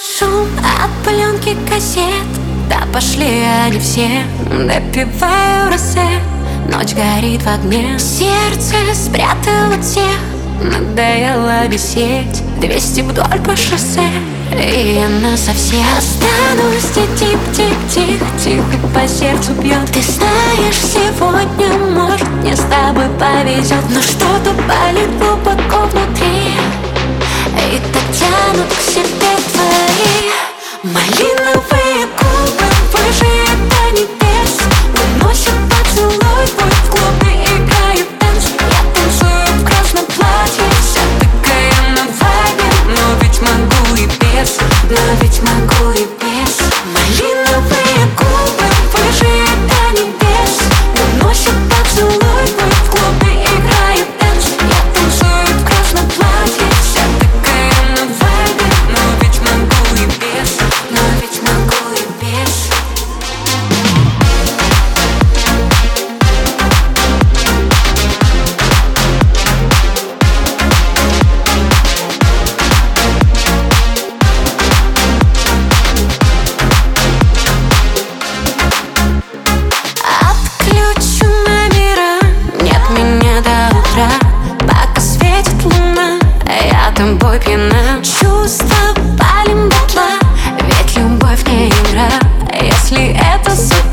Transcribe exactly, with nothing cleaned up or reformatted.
Шум от пленки кассет, да пошли они все. Допиваю росе, ночь горит в огне. Сердце спрятало тех, надоело висеть. Двести вдоль по шоссе, и я насовсем останусь. Тихо-тихо-тихо, тихо по сердцу бьет. Ты знаешь, сегодня, может, мне с тобой повезет, но что-то болит глубоко внутри, и так тянут к себе твои малиновые губы, выше до небес. Уносят поцелуй твой в клубе, играют танцы. Я танцую в красном платье, вся такая на вайбе. Но ведь могу и без, но ведь могу и без. Малиновые губы, выше до небес. Уносят поцелуй твой в клубе, играют танцы. Я танцую в красном платье, вся такая на вайбе. Но ведь могу и без, но ведь могу и без. Отключу номера, нет меня до утра. Пока светит луна, я тобой пьяна. Чувства палим дотла, ведь любовь не игра. Если это суть